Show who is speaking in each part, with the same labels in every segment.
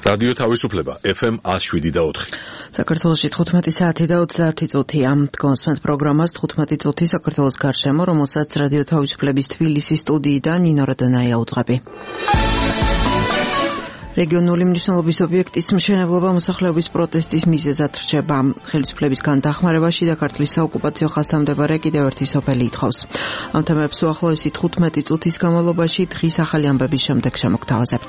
Speaker 1: რადიო თავისუფლება FM 107.4.
Speaker 2: საქართველოში 15 საათი და 30 წუთია. გონსმენთ პროგრამას 15 წუთი საქართველოს გარშემო, რომელსაც რადიო თავისუფლების თბილისის სტუდიიდან ნინო რადონაია უძღვები. რეგიონული მნიშვნელობის ობიექტის მშენებლობა მოსახლეობის პროტესტის მიზეზად რჩება. ხელისუფლებისგან დახმარებაში და ქართლის საოკუპაციო ხაზთან მდებარე კიდევ ერთი სოფელი ითხოვს. ამ თემებს უახლოესი 15 წუთის განმავლობაში დღის ახალი ამბების შემდეგ შემოგთავაზებთ.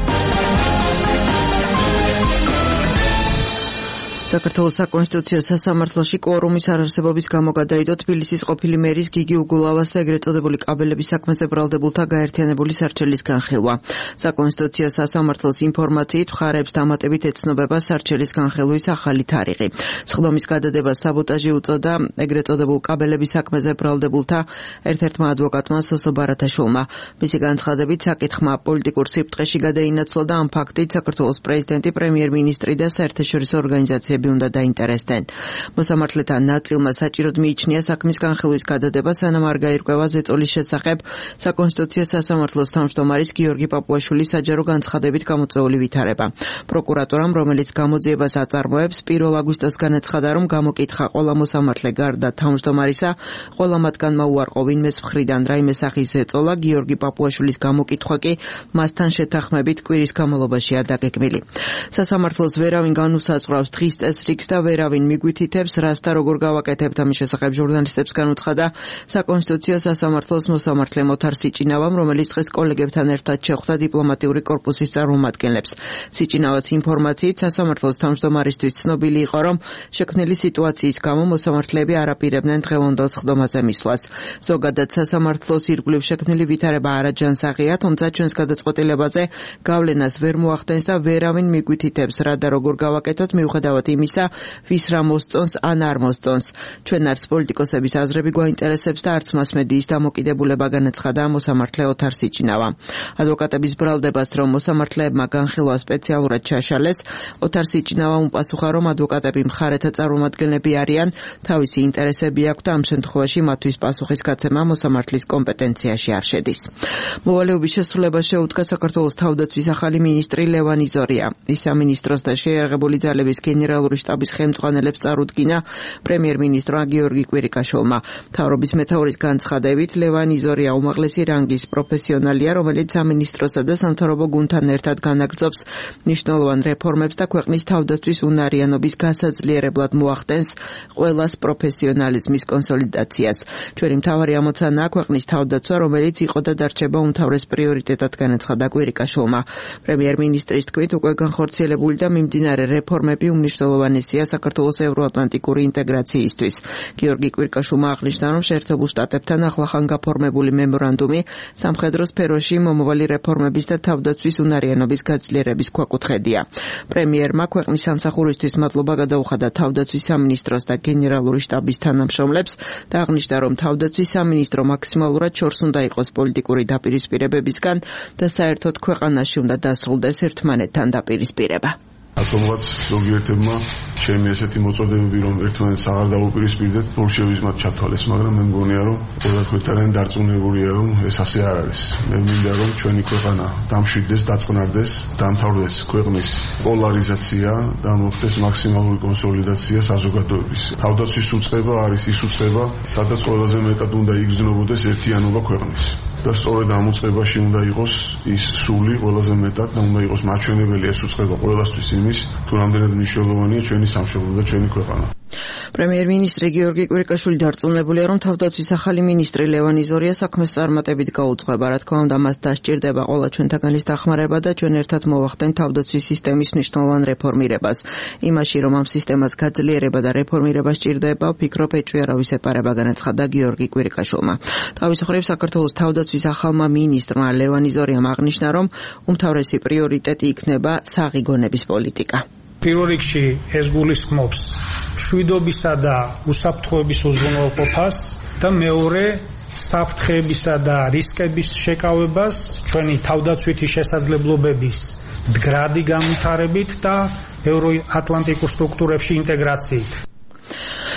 Speaker 2: საქართველოს საკონსტიტუციო სასამართლოში კვორუმის არარსებობის გამო გადაიდო თბილისის ყოფილი მერის გიგი უგულავას და ეგრეთ წოდებული კაბელების საქმეზე ბრალდებულთა გაერთიანებული სარჩელის განხილვა. საკონსტიტუციო სასამართლოს ინფორმაციით მხარეებს დამატებით ეცნობება სარჩელის განხილვის ახალი თარიღი. სხდომის გადადებას საბოტაჟი უწოდა ეგრეთ წოდებულ კაბელების საქმეზე ბრალდებულთა ერთ-ერთმა ადვოკატმა სოსო ბარათაშვილმა. მისი განცხადებით საკითხმა პოლიტიკურ სიფტყეში გადაინაცვლა და ამ ფაქტით საქართველოს პრეზიდენტი, პრემიერ-მინისტრი და საერთაშორისო ორგანიზაციები უნდა დაინტერესდნენ. მოსამართლეთა ნაწილმა საჭიროდ მიიჩნია საქმის განხილვის გადადება, სანამ არ გაირკვევა ზეწოლის შესახებ საკონსტიტუციო სასამართლოს თავმჯდომარის გიორგი პაპუაშვილის საჯარო განცხადებით გამოწვეული ვითარება. პროკურატურამ, რომელიც გამოძიებას აწარმოებს, 1 აგვისტოს განაცხადა, რომ გამოკითხა ყველა მოსამართლე გარდა თავმჯდომარისა, ყველა მათგანმა უარყო ვინმეს მხრიდან რაიმე სახის ზეწოლა, გიორგი პაპუაშვილის გამოკითხვა კი მასთან შეთანხმებით კვირის განმავლობაშია დაგეგმილი. სასამართლოს ვერავინ განუსაზღვრავს დღის წესრიგს და ვერავინ მიგვითითებს, რას და როგორ გავაკეთებთ. ამის შესახებ ჟურნალისტებს განუცხადა საკონსტიტუციო სასამართლოს მოსამართლე მოთარ სიჭინავამ, რომელიც დღეს კოლეგებთან ერთად შეხვდა დიპლომატიური კორპუსის წარმომადგენლებს. სიჭინავას ინფორმაციით სასამართლოს თავმჯდომარისთვის ცნობილი იყო, რომ შექმნილი სიტუაციის გამო მოსამართლეები არ აპირებდნენ დღევანდელ სხდომაზე მისვლას. ზოგადად სასამართლოს ირგვლივ შექმნილი ვითარება არაჯანსაღია, თუმცა ჩვენს გადაწყვეტილებაზე გავლენას ვერ მოახდენს და ვერავინ მიგვითითებს, რა და როგორ გავაკეთოთ მიუხედავად იმისა, ვის რა მოსწონს ან არ მოსწონს. ჩვენ არც პოლიტიკოსების აზრები გვაინტერესებს და არც მასმედიის დამოკიდებულება, განაცხადა მოსამართლე ოთარ სიჭინავა. ადვოკატების ბრალდებას, რომ მოსამართლეებმა განხილვა სპეციალურად ჩაშალეს, ოთარ სიჭინავა უპასუხა, რომ ადვოკატები მხარეთა წარმომადგენლები არიან, თავისი ინტერესები აქვთ და ამ შემთხვევაში მათთვის პასუხისგაცემა მოსამართლის კომპეტენციაში არ შედის. მოვალეობის შესრულებას შეუდგა საქართველოს თავდაცვის ახალი მინისტრი ლევან იზორია. ის სამინისტროს და შეიარაღებული ძალების გენერალური შტაბის ხელმძღვანელებს წარუდგინა პრემიერ-მინისტრმა გიორგი კვირიკაშვილმა. მთავრობის მეთაურის განცხადებით, ლევან იზორია უმაღლესი რანგის პროფესიონალია, რომელიც სამინისტროსა და სამთავრობო გუნდთან ერთად განაგრძობს მნიშვნელოვან რეფორმებს და ქვეყნის თავდაცვის უნარიანობის გასაძლიერებლად მოახდენს ყველას პროფესიონალიზმის კონსოლიდაციას. ჩვენი მთავარი ამოცანაა ქვეყნის თავდაცვა, რომელიც იყო და დარჩება უმთავრეს პრიორიტეტად, განაცხადა კვირიკაშვილმა. პრემიერ-მინისტრის თქმით, უკვე განხორციელებული და მიმდინარე რეფორმები უმნიშვნელოვანესია საქართველოს ევროატლანტიკური ინტეგრაციისთვის. გიორგი კვირიკაშვილმა აღნიშნა, რომ შეერთებულ შტატებთან ახლახან გაფორმებული მემორანდუმი სამხედრო სფეროში მომავალი რეფორმების და თავდაცვის უნარიანობის გაძლიერების ქვაკუთხედია. პრემიერმა ქვეყნის სამსახურისთვის მადლობა გადაუხადა თავდაცვის სამინისტროს და გენერალური შტაბის თანამშრომლებს და აღნიშნა, რომ თავდაცვის სამინისტრო მაქსიმალურად შორს უნდა იყოს პოლიტიკური დაპირისპირებებისგან და საერთოდ ქვეყანაში უნდა დასრულდეს ერთმანეთთან დაპირისპირება.
Speaker 3: ათომღაც ზოგიერთებმა ჩემი ესეთი მოწოდებები, რომ ერთმანეთს აღარ დაუპირისპირდეთ, ბოლშევიზმად ჩათვალეს, მაგრამ მე მგონია, რომ ყველა ქვეყანამ დარწმუნებულია, რომ ეს ასე არ არის. მე მინდა, რომ ჩვენი ქვეყანა დამშვიდდეს, დაწყნარდეს, დამთავრდეს ქვეყნის პოლარიზაცია და მოხდეს მაქსიმალური კონსოლიდაცია საზოგადოების. თავდაცვის უწყება არის ის უწყება, სადაც ყველაზე მეტად უნდა იგრძნობოდეს ერთიანობა ქვეყნის. და სწორედ ამ უწყებაში უნდა იყოს ის სული ყველაზე მეტად და უნდა იყოს მაჩვენებელი ეს უწყება ყველასთვის იმის, თუ რამდენად მნიშვნელოვანია ჩვენი სამშობლო და ჩვენი ქვეყანა.
Speaker 2: პრემიერ-მინისტრი გიორგი კვირიკაშვილი დარწმუნებულია, რომ თავდაცვის ახალი მინისტრი ლევან იზორია საქმეს წარმატებით გაუძღვება. რა თქმა უნდა, მას დასჭირდება ყველა ჩვენთაგანის დახმარება და ჩვენ ერთად მოვახდენთ თავდაცვის სისტემის მნიშვნელოვან რეფორმირებას. იმაში, რომ ამ სისტემას გაძლიერება და რეფორმირება სჭირდება, ვფიქრობ, ეჭვი არავის ეპარება, განაცხადა გიორგი კვირიკაშვილმა. თავის მხრივ საქართველოს თავდაცვის ახალმა მინისტრმა ლევან იზორიამ აღნიშნა, რომ უმთავრესი პრიორიტეტი იქნება საღი გონების პოლიტიკა.
Speaker 4: პირველ რიგში ეს გულისხმობს მშვიდობისა და უსაფრთხოების უზრუნველყოფას და მეორე საფრთხეებისა და რისკების შეკავებას ჩვენი თავდაცვითი შესაძლებლობების მდგრადი განვითარებით და ევროატლანტიკურ სტრუქტურებში ინტეგრაციით.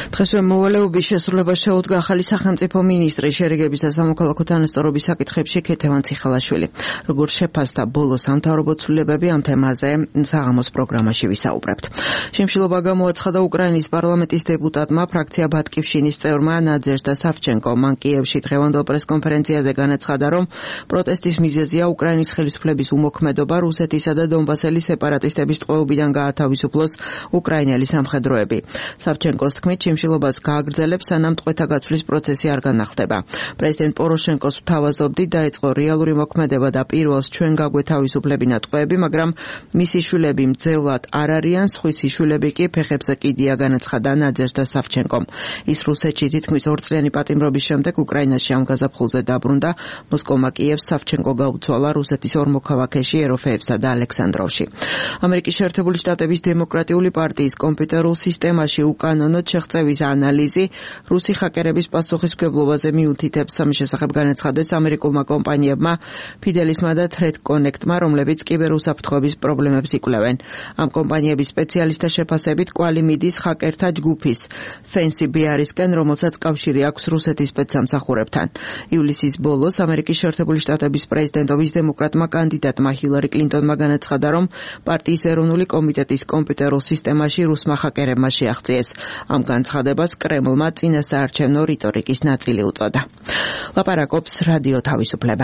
Speaker 2: დღესვე მოვალეობის შესრულებას შეუდგა ახალი სახელმწიფო მინისტრი შერიგების და სამოქალაქო თანასწორობის საკითხებში ქეთევან ციხალაშვილი. Როგორც შეფასდა ბოლო სამთავრობო ცვლილებები ამ თემაზე საღამოს პროგრამაში ვისაუბრებთ. Შემშილობა გამოაცხადა უკრაინის პარლამენტის დეპუტატმა ფრაქცია ბატკივშინის წევრმა ნაძეჟდა სავჩენკომ. მან კიევში დღევანდელ პრესკონფერენციაზე განაცხადა, რომ პროტესტის მიზეზია უკრაინის ხელისუფლების უმოქმედობა რუსეთისა და დონბასელის სეპარატისტების ტყვეობიდან გაათავისუფლოს უკრაინელი სამხედროები. სავჩენკოს თქმით, შემშილობას გააგრძელებს, სანამ ტყვეთა გაცვლის პროცესი არ განახლდება. პრეზიდენტ პოროშენკოს მთავაზობდით დაიწყო რეალური მოქმედება და პირველს ჩვენ გაგვეთავისუფლებინა ტყვეები, მაგრამ მისი შვილები მძევლად არ არიან, სხვისი შვილები კი ფეხებზე კიდია, განაცხადა ნაძეჟდა სავჩენკომ. ის რუსეთში თითქმის 2 წლიანი პატიმრობის შემდეგ უკრაინაში ამ გაზაფხულზე დაბრუნდა. მოსკოვმა კიევს სავჩენკო გაუცვალა რუსეთის 2 მოქალაქეში ეროფეევსა და ალექსანდროვში. ამერიკის შეერთებული შტატების დემოკრატიული პარტიის კომპიუტერულ სისტემაში უკანონოდ შეღწევის ანალიზი რუსი ჰაკერების პასუხისმგებლობაზე მიუთითებს. ამის შესახებ განაცხადეს ამერიკულმა კომპანიებმა ფიდელისმა და Threat Connect-მა, რომლებიც კიბერუსაფრთხოების პრობლემებს იკვლევენ. ამ კომპანიების სპეციალისტთა შეფასებით კვალი მიდის ჰაკერთა ჯგუფის Fancy Bear-ისკენ, რომელსაც კავშირი აქვს რუსეთის სპეცსამსახურებთან. ივლისის ბოლოს ამერიკის შეერთებული შტატების პრეზიდენტობის დემოკრატმა კანდიდატმა ჰილარი კლინტონმა განაცხადა, რომ პარტიის ეროვნული კომიტეტის კომპიუტერულ სისტემაში რუსმა ჰაკერებმა შეაღწიეს. ამ განცხადებას კრემლმა წინასაარჩევნო რიტორიკის ნაწილი უწოდა. ლაპარაკობს რადიო თავისუფლება.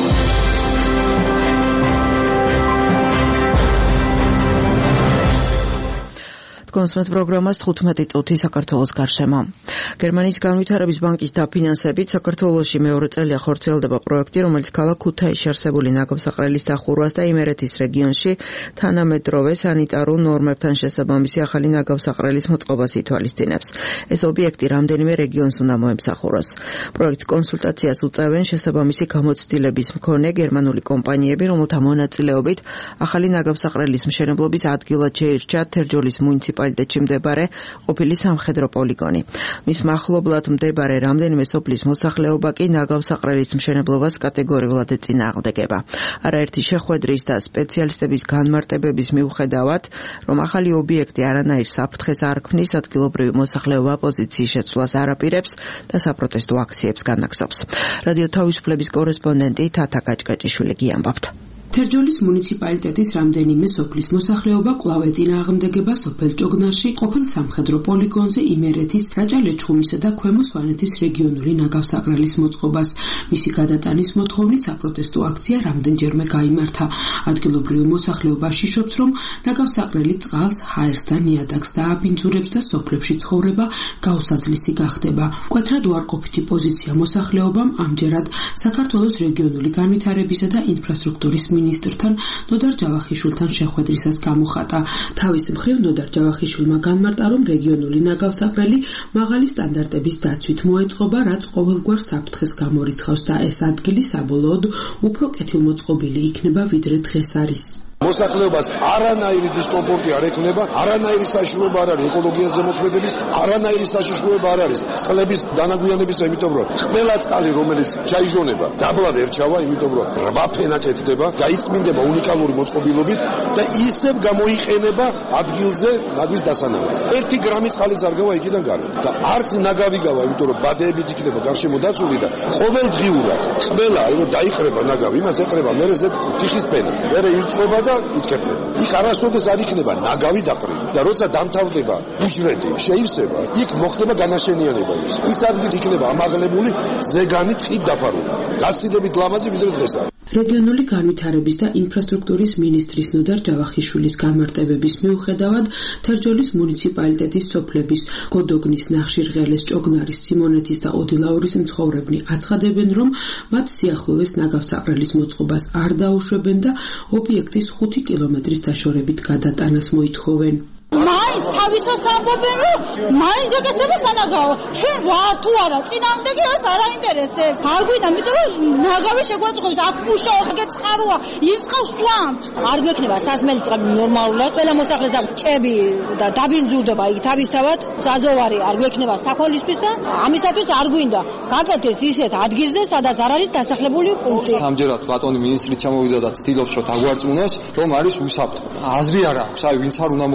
Speaker 2: კონსუმენტ პროგრამას 15 წუთი საქართველოს გარშემო. გერმანიის განვითარების ბანკის დაფინანსებით საქართველოში მეორე წელია ხორციელდება პროექტი, რომელიც ქალაქ ქუთაისში არსებული ნაგავსაყრელის დახურვას და იმერეთის რეგიონში თანამედროვე სანიტარულ ნორმებთან შესაბამისი ახალი ნაგავსაყრელის მოწყობას ითვალისწინებს. ეს ობიექტი რამდენიმე რეგიონს უნდა მოემსახუროს. პროექტს კონსულტაციას უწევენ შესაბამისი გამოცდილების მქონე გერმანული კომპანიები, რომელთა მონაწილეობით ახალი ნაგავსაყრელის მშენებლობის ადგილად შეირჩა თერჯოლის მუნიციპალიტეტში მდებარე ყოფილი სამხედრო პოლიგონი. მის მახლობლად მდებარე რამდენიმე სოფლის მოსახლეობა კი ნაგავსაყრელის მშენებლობას კატეგორიულად ეწინააღმდეგება. არაერთი შეხვედრის და სპეციალისტების განმარტებების მიუხედავად, რომ ახალი ობიექტი არანაირ საფრთხეს არ ქმნის, ადგილობრივი მოსახლეობა პოზიციის შეცვლას არ აპირებს და საპროტესტო აქციებს განაგზობს. რადიო თავისუფლების კორესპონდენტი თათა კაჭკაჭიშვილი გიამბობთ.
Speaker 5: თერჯოლის მუნიციპალიტეტის რამდენიმე სოფლის მოსახლეობა კვლავ ეწინააღმდეგება სოფელ ჭოგნარში ყოფილ სამხედრო პოლიგონზე იმერეთის, რაჭა-ლეჩხუმისა და ქვემო სვანეთის რეგიონული ნაგავსაყრელის მოწყობას. მისი გადატანის მოთხოვნით საპროტესტო აქცია რამდენჯერმე გაიმართა. ადგილობრივი მოსახლეობა შიშობს, რომ ნაგავსაყრელი წყალს, ჰაერს და ნიადაგს დააბინძურებს და სოფლებში ცხოვრება გაუსაძლისი გახდება. მკვეთრად უარყოფითი პოზიცია მოსახლეობამ ამჯერად საქართველოს რეგიონული განვითარებისა და ინფრასტრუქტურის მინისტრთან ნოდარ ჯავახიშვილთან შეხვედრისას გამოხატა. თავის მხრივ ნოდარ ჯავახიშვილმა განმარტა, რომ რეგიონული ნაგავსაყრელი მაღალი სტანდარტების დაცვით მოეწყობა, რაც ყოველგვარ საფრთხეს გამორიცხავს და ეს ადგილი საბოლოოდ უფრო კეთილმოწყობილი იქნება, ვიდრე დღეს არის.
Speaker 6: მოსახლეობას არანაირი დისკომფორტი არ ექნება, არანაირი საშიშროება არ არის ეკოლოგიაზე მოქმედების, არანაირი საშიშროება არ არის წყლების დანაგვიანებისა, იმიტომ რომ ყველა წყალი, რომელიც ჩაიჟონება, დაბლად ერჩავა, იმიტომ რომ 8 ფენა კეთდება, გაიწმინდება უნიკალური მოწყობილობით და ისევ გამოიყენება ადგილზე ნაგვის დასანავად. 1 გრამი წყალის არ გავა იქიდან გარეთ და არც ნაგავი გავა, იმიტომ რომ ბადეებით იქნება გარშემო დაცული და ყოველდღიურად ყველა რომ დაიხრება ნაგავი, იმას ეყრება მერე ზედ თიხის ფენა. მერე ირწყვება და იკეთება. იქ არასოდეს არ იქნება ნაგავი დაყრილი და როცა დამთავრდება ბუჯრედი, შეივსება, იქ მოხდება განაშენიანება. ის ადგილი იქნება ამაღლებული ზეგანი ტყით დაფარული. გაცილებით ლამაზი ვიდრე დღეს არის.
Speaker 5: რეგიონული განვითარების და ინფრასტრუქტურის მინისტრის ნოდარ ჯავახიშვილის განმარტებების მიუხედავად, თერჯოლის მუნიციპალიტეტის სოფლების გოდოგნის, ნახშირღელეს, ჭოგნარის, სიმონეთის და ოდილაურის მცხოვრებნი აცხადებენ, რომ მათ სიახლოვეს ნაგავსაყრელის მოწყობას არ დაუშვებენ და ობიექტის 5 კილომეტრის დაშორებით გადატანას მოითხოვენ.
Speaker 7: მაინც თავისას ამბობენ, რომ მაინც გაკეთება სანაგავო. ჩვენ ვარ თუ არა, წინააღმდეგი ეს არ აინტერესებს. არ გვინდა, იმიტომ რომ ნაგავი შეგვაწყობს, აქ ფუშაო, გეცხაროა, ირწყავს თვამთ. არ გვექნება სასმელი წყალი ნორმალურად. ყველა მოსახლეს აქვს ჭები და დაბინძურდება იქ თავისთავად. საზოვარი არ გვექნება საქონლისთვის და ამისათვის არ გვინდა. გაკეთდეს ისეთ ადგილზე, სადაც არ არის დასახლებული პუნქტი.
Speaker 8: ამჯერად ბატონი მინისტრი ჩამოვიდა და ცდილობს, რომ დაგვარწმუნოს, რომ არის უსაფრთხო. აზრი არ აქვს, აი ვინც არ უნდა მოგვიყვანოს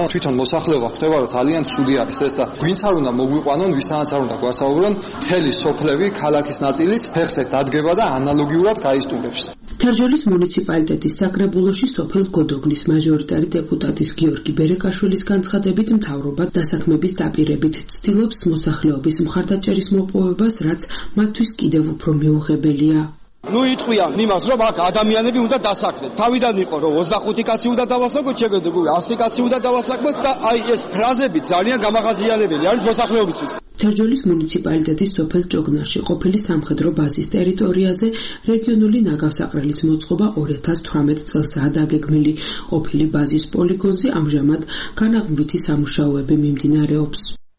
Speaker 8: რომ თვითონ მოსახლეობა ხვდება რომ ძალიან ცუდი არის ეს და ვინც არ უნდა მოგვიყვანონ, ვისაც არ უნდა გვასაუბრონ, მთელი სოფლები, ქალაქის ნაწილიც ფეხზე დადგება და ანალოგიურად გაისტუმრებს.
Speaker 5: თერჯოლის მუნიციპალიტეტის საკრებულოში სოფელ გოდოგნის მაჟორიტარი დეპუტატის გიორგი ბერეკაშვილის განცხადებით მთავრობა დასაქმების დაპირებით ცდილობს მოსახლეობის მხარდაჭერის მოპოვებას, რაც მათთვის კიდევ უფრო მიუღებელია.
Speaker 9: იტყვიან იმას, რომ აქ ადამიანები უნდა დასაქმდნენ. თავიდან იყო რომ 25 კაცი უნდა დავასაქმოთ, შეგვეძლო 100 კაცი უნდა დავასაქმოთ და აი ეს ფრაზები ძალიან გამაღაზიანებელი არის მოსახლეობისთვის.
Speaker 5: თერჯოლის მუნიციპალიტეტის სოფელ ჭოგნარში ყოფილი სამხედრო ბაზის ტერიტორიაზე რეგიონული ნაგავსაყრელის მოწყობა 2018 წელსაა დაგეგმილი. ყოფილი ბაზის პოლიგონზე ამჟამად განაღმვითი სამუშაოები მიმდინარეობს.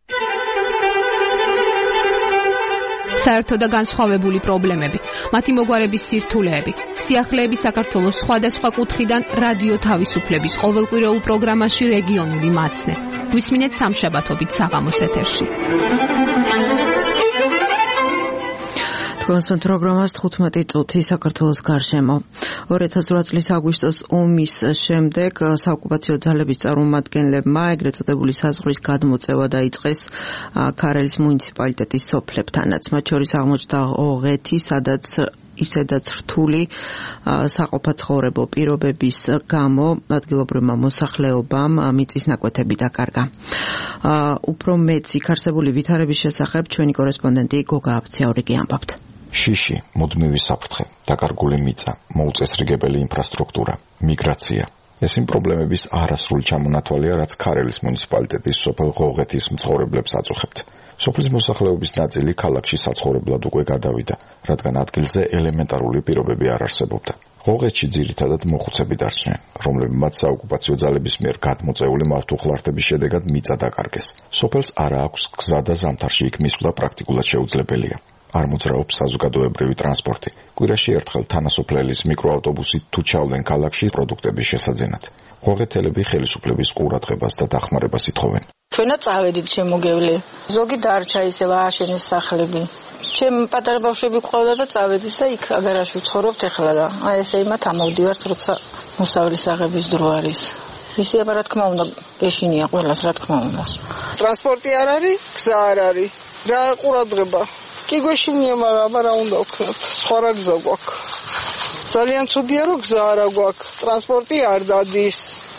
Speaker 10: საერთო და განსხვავებული პრობლემები, მათი მოგვარების სირთულეები, სიახლეები საქართველოს სხვადასხვა კუთხიდან რადიო თავისუფლების ყოველკვირეულ პროგრამაში რეგიონული მაცნე. გვისმინეთ სამშაბათობით საღამოს ეთერში.
Speaker 2: თქვენს პროგრამას 15 წუთი საქართველოს გარშემო. 2008 წლის აგვისტოს ომის შემდეგ საოკუპაციო ძალების წარმომადგენლებმა ეგრეთ წოდებული საზღვრის გადმოწევა დაიწყეს ქარელის მუნიციპალიტეტის სოფლებთანაც. მათ შორის აღმოჩნდა ოღეთი, სადაც ისედაც რთული საყოფაცხოვრებო პირობების გამო ადგილობრივმა მოსახლეობამ მიწის ნაკვეთები დაკარგა. უფრო მეც იქ არსებული ვითარების შესახებ ჩვენი კორესპონდენტი გოგა აბცაურიგი ამბობთ.
Speaker 11: შიში, მუდმივი საფრთხე, დაკარგული მიწა, მოუწესრიგებელი ინფრასტრუქტურა, მიგრაცია. ეს იმ პრობლემების არასრული ჩამონათვალია, რაც ქარელის მუნიციპალიტეტის სოფელ ღოღეთის მცხოვრებლებს აწუხებთ. სოფლის მოსახლეობის ნაწილი ქალაქში საცხოვრებლად უკვე გადავიდა, რადგან ადგილზე ელემენტარული პირობები არ არსებობდა. ღოღეთში ძირითადად მოხუცები დარჩნენ, რომლებმაც საოკუპაციო ძალების მიერ გადმოწეული მავთუხლართების შედეგად მიწა დაკარგეს. სოფელს არ აქვს გზა და ზამთარში იქ მისვლა პრაქტიკულად შეუძლებელია. არ მოძრაობს საზოგადოებრივი ტრანსპორტი. კვირაში ერთხელ თანასოფლელის მიკროავტობუსით თუ ჩავდნენ ქალაქში პროდუქტების შესაძენად. ღოღეთელები ხელისუფლების ყურადღებას და დახმარებას ითხოვენ.
Speaker 12: ჩვენაც წავედით შემოგევლე. ზოგი დარჩა ისევ ააშენეს სახლები. ჩემ პატარა ბავშვები ყავდა და წავედით და იქ აგარაში ვცხოვრობთ ახლა და აი ესე იმათ ამოვდივართ, როცა მოსავლის აღების დრო არის. ისე რა თქმა უნდა, ეშინია ყველას რა თქმა უნდა.
Speaker 13: ტრანსპორტი არ არის, გზა არ არის. რა ყურადღება? კი გვეშინია, მაგრამ აბა რა უნდა ვქნათ? სხვა რა გზა გვაქვს? ძალიან ცუდია, რომ გზა არ გვაქვს. ტრანსპორტი არ დადის.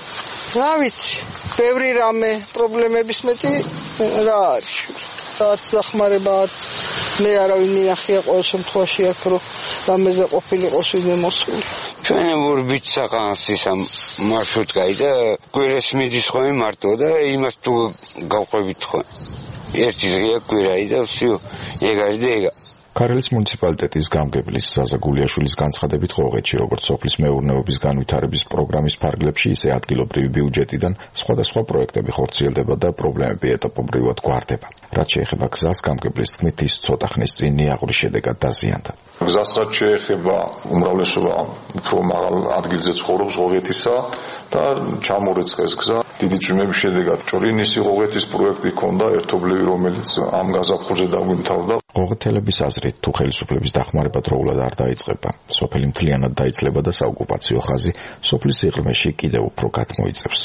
Speaker 13: რა ვიცი, ბევრი რამე პრობლემების მეტი რა არის. არც დახმარება, არც მე არავინ მიახია ყოველ შემთხვევაში აქ რომ რამეზე ყოფილიყო ვინმე მოსული.
Speaker 14: ჩვენ ვურბით საყანსის ამ მარშრუტკაი და კვირას მიდის ხოლმე მარტო და იმას თუ გავყვებით ხოლმე. ერთი დღეა კვირაი და всё, ეგ არის და ეგა.
Speaker 11: ქარელის მუნიციპალიტეტის გამგებლის ზაზა გულიაშვილის განცხადებით ღოღეთში როგორც სოფლის მეურნეობის განვითარების პროგრამის ფარგლებში, ისე ადგილობრივი ბიუჯეტიდან სხვადასხვა პროექტები ხორციელდება და პრობლემები ეტაპობრივად გვარდება. რაც შეეხება გზას, გამგებლის თქმით, ის ცოტა ხნის წინ ნიაღურის შედეგად დაზიანდა.
Speaker 3: გზასაც შეეხება უმრავლესობა უფრო მაღალ ადგილზე ცხოვრობს ღოღეთისა და ჩამორეცხეს გზა. დიდი წვიმების შედეგად ჭორინისი ღოღეთის პროექტი ჰქონდა ერთობლივი, რომელიც ამ გაზაფხულზე დაგვიმთავრდა.
Speaker 11: ღოღეთელების აზრით, თუ ხელისუფლების დახმარება დროულად არ დაიწყება, სოფელი მთლიანად დაიცლება და საოკუპაციო ხაზი სოფლის სიღრმეში კიდევ უფრო გადმოიწევს.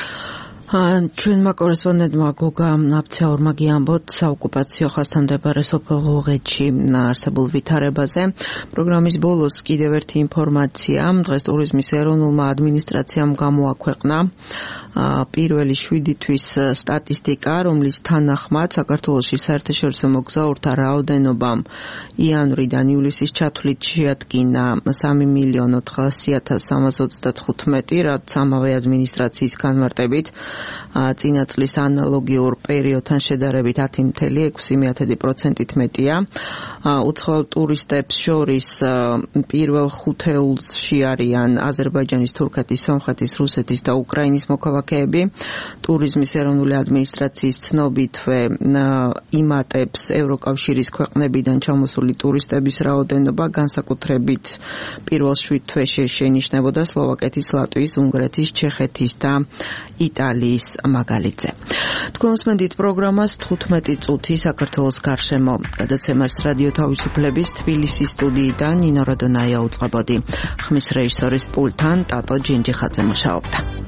Speaker 2: ჩვენმა კორესპონდენტმა გოგა აბცაურმა გიამბოთ საოკუპაციო ხაზთან მდებარე სოფელ ღოღეთში არსებულ ვითარებაზე. პროგრამის ბოლოს კიდევ ერთი ინფორმაცია. დღეს ტურიზმის ეროვნულმა ადმინისტრაციამ გამოაქვეყნა პირველი 7 თვის სტატისტიკა, რომლის თანახმად საქართველოში საერთაშორისო მოგზაურთა რაოდენობამ იანვრიდან ივლისის ჩათვლით შეადგინა 3.400.325, რაც ამავე ადმინისტრაციის განმარტებით წინა წლის ანალოგიურ პერიოდთან შედარებით 10.6%-ით მეტია. უცხოელ ტურისტებს შორის პირველ 5 ეულში არიან აზერბაიჯანის, თურქეთის, სომხეთის, რუსეთის და უკრაინის მოქალაქეები. ტურიზმის ეროვნული ადმინისტრაციის ცნობითვე იმატებს ევროკავშირის ქვეყნებიდან ჩამოსული ტურისტების რაოდენობა, განსაკუთრებით პირველ 7 თვეში შეინიშნებოდა სლოვაკეთის, ლატვიის, უნგრეთის, ჩეხეთის და იტალიის მაგალითზე. თქვენ უსმენთ პროგრამას 15 წუთი საქართველოს გარშემო. გადაცემას რადიო თავისუფლების თბილისის სტუდიიდან ნინო როდონაია უწყებოდი. ხმის რეჟისორის პულტთან ტატო ჯინჯიხაძე მუშაობდა.